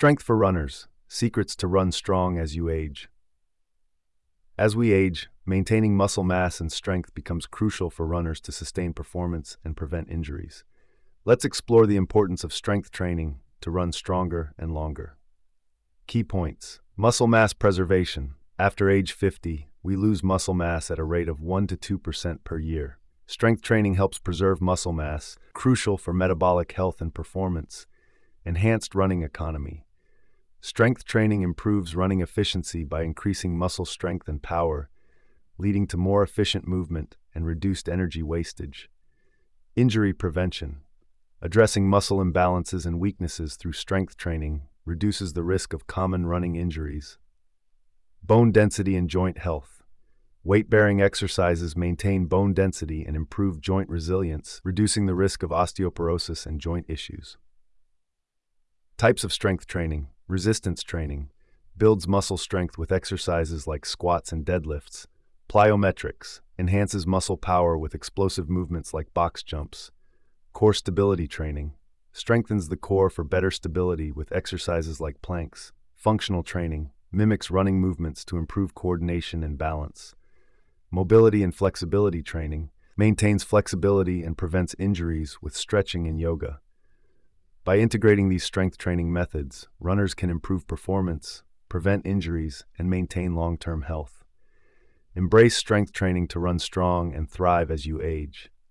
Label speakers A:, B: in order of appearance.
A: Strength for runners. Secrets to run strong as you age. As we age, maintaining muscle mass and strength becomes crucial for runners to sustain performance and prevent injuries. Let's explore the importance of strength training to run stronger and longer. Key points. Muscle mass preservation. After age 50, we lose muscle mass at a rate of 1 to 2% per year. Strength training helps preserve muscle mass, crucial for metabolic health and performance. Enhanced running economy. Strength training improves running efficiency by increasing muscle strength and power, leading to more efficient movement and reduced energy wastage. Injury prevention. Addressing muscle imbalances and weaknesses through strength training reduces the risk of common running injuries. Bone density and joint health. Weight-bearing exercises maintain bone density and improve joint resilience, reducing the risk of osteoporosis and joint issues. Types of strength training. Resistance training builds muscle strength with exercises like squats and deadlifts. Plyometrics enhances muscle power with explosive movements like box jumps. Core stability training strengthens the core for better stability with exercises like planks. Functional training mimics running movements to improve coordination and balance. Mobility and flexibility training maintains flexibility and prevents injuries with stretching and yoga. By integrating these strength training methods, runners can improve performance, prevent injuries, and maintain long-term health. Embrace strength training to run strong and thrive as you age.